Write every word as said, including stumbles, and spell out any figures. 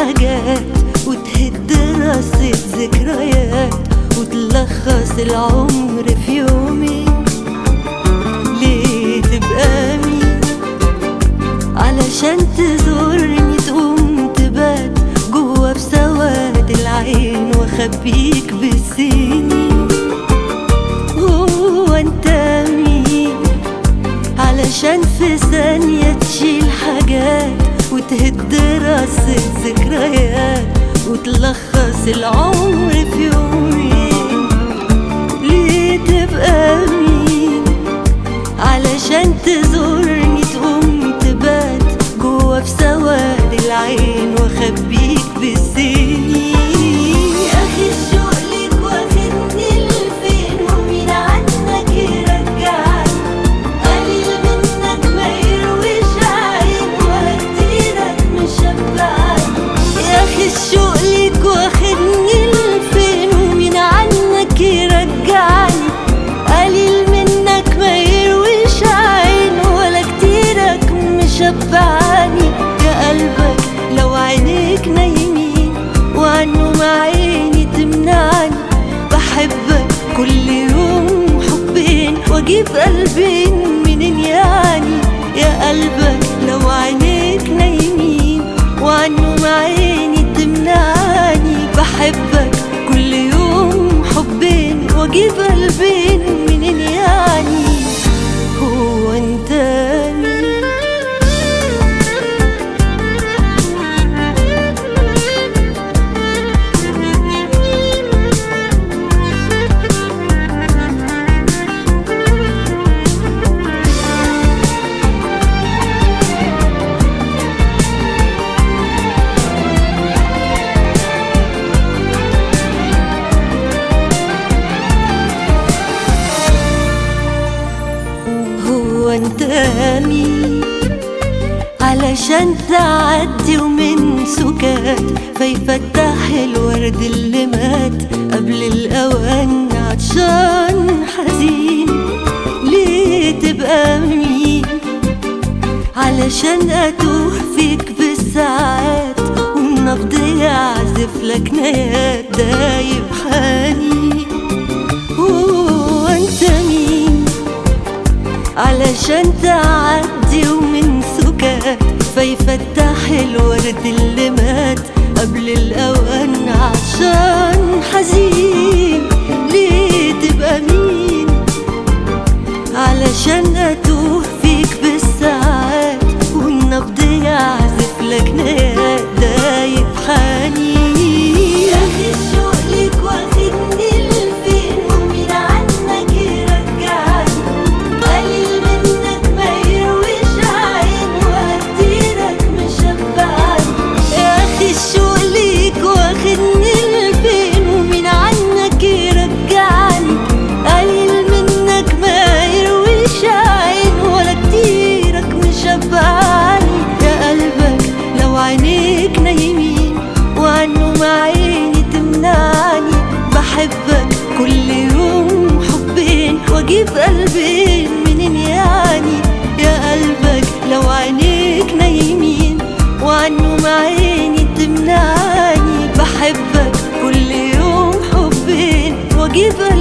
حاجات وتهد راسة ذكريات وتلخص العمر في يومين. ليه تبقى مين علشان تزورني تقوم تبات جوا في سواد العين واخبيك بالسنين؟ هو انت مين علشان في ثانية تشيل حاجات وتهد راسة ذكريات وتلخص العمر في يومين؟ ليه تبقى مين علشان تزورني تقوم تبات جوا في سواد العين واخبيك بالسنين؟ يا اخي الشوق ليك واخدني لفين ومين عنك يرجعني؟ قليل منك ما يرويش عين ولا كتيرك مشبعني. يا اخي الشوق ليك واخدني لفين ومين عنك يرجعني؟ قليل منك ما يرويش عين ولا كتيرك مشبعني. يا قلبك لو عينيك نايمين وعنهم عيني تمنعني، بحبك كل يوم حبين واجيب قلبين منين يعني؟ يا قلبك لو عينيك نايمين وعنهم عيني تمنعني، بحبك كل يوم حبين واجيب قلبين منين يعني؟ هو انت مين؟ هو انت مين علشان تعدي ومن سكات فيفتح الورد اللي مات قبل الاوان عطشان حزين؟ ليه تبقى مين علشان اتوه فيك بالساعات والنبض يعزف لك نيات دايب حنين؟ هو انت مين علشان تعدي ومن سكات فيفتح الورد اللي مات قبل الأوان عطشان حزين؟ ليه تبقى مين علشان أتوه فيك بالساعات والنبض يعزف لك نيات دايب حنين؟ يا أخي الشوق ليك واخدني لفين ومين عنك يرجعني؟ قليل منك ما يرويش عين ولا كتيرك مشبعني. يا أخي الشوق ليك واخدني لفين ومين عنك يرجعني؟ قليل منك ما يرويش عين ولا كتيرك مشبعني. يا قلبك لو عينيك نايمين وعنهم عيني تمنعني، بحبك كل يوم حبين واجيب قلبين منين يعني؟ يا قلبك لو عينيك نايمين وعنهم عيني تمنعني، بحبك كل يوم حبين واجيب قلبين